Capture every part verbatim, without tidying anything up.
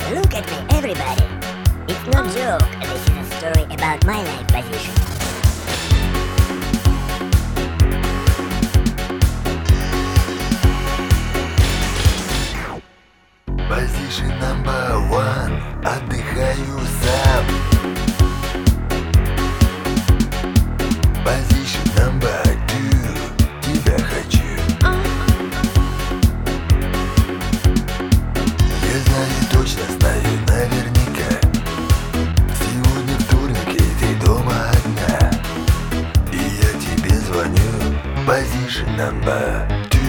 Look at me, everybody. It's no joke. This is a story about my life position. Position number one. Отдыхаю сам. Position number two. Тебя хочу. Я знаю, точно знаю, наверняка. Сегодня вторник, и ты дома одна. И я тебе звоню. Position number two.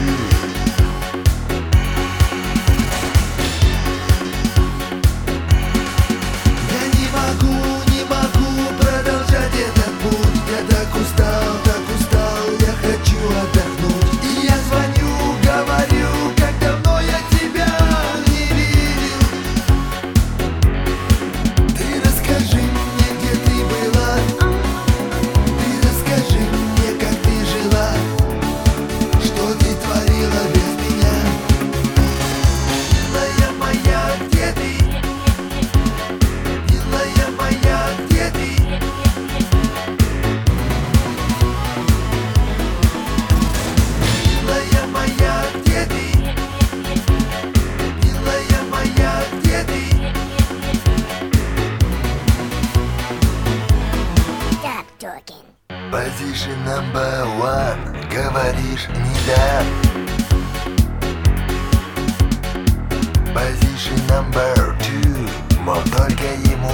Position number one. Говоришь, не да. Position number two. Мол, только ему.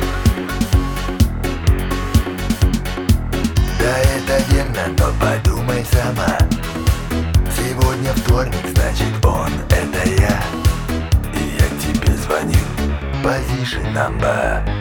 Да, это верно, но подумай сама. Сегодня вторник, значит он, это я. И я тебе звоню. Position number